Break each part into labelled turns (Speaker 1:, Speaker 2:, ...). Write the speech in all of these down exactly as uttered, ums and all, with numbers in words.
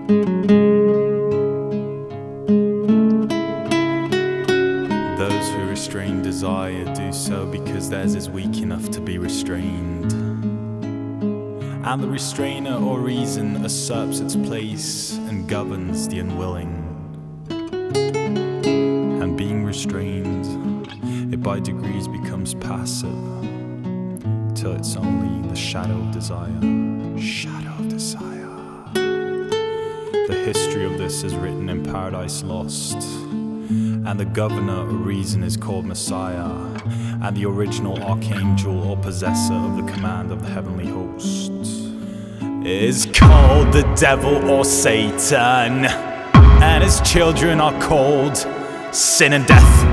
Speaker 1: Those who restrain desire do so because theirs is weak enough to be restrained. And the restrainer or reason usurps its place and governs the unwilling. And being restrained, it by degrees becomes passive, till it's only the shadow of desire. Shadow of desire. The history of this is written in Paradise Lost, and the governor or reason is called Messiah, and the original archangel or possessor of the command of the heavenly host is called the devil or Satan, and his children are called sin and death.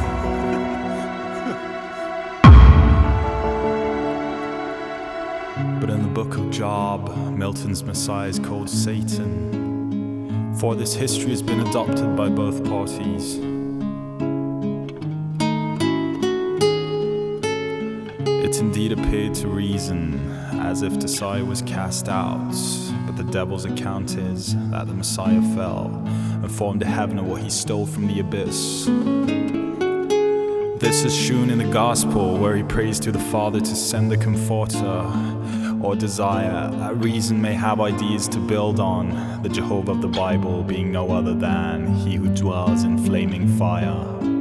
Speaker 1: But in the book of Job, Milton's Messiah is called Satan, for this history has been adopted by both parties. It indeed appeared to reason as if Messiah was cast out, but the devil's account is that the Messiah fell and formed a heaven of what he stole from the abyss. This is shewn in the Gospel, where he prays to the Father to send the Comforter, or desire, that reason may have ideas to build on, the Jehovah of the Bible being no other than he who dwells in flaming fire.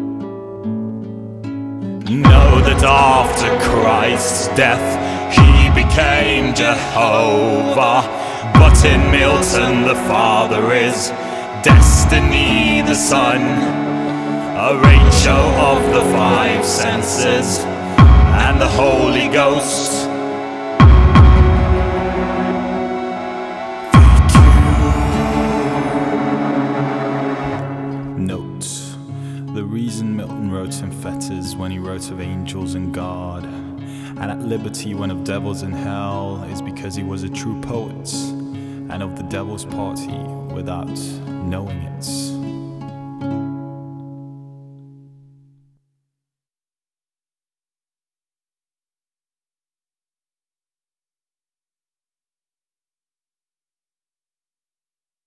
Speaker 1: Know that after Christ's death he became Jehovah, but in Milton the Father is Destiny the Son, a ratio of the five senses and the Holy Ghost. The reason Milton wrote in fetters when he wrote of angels and God, and at liberty when of devils in hell, is because he was a true poet, and of the devil's party without knowing it.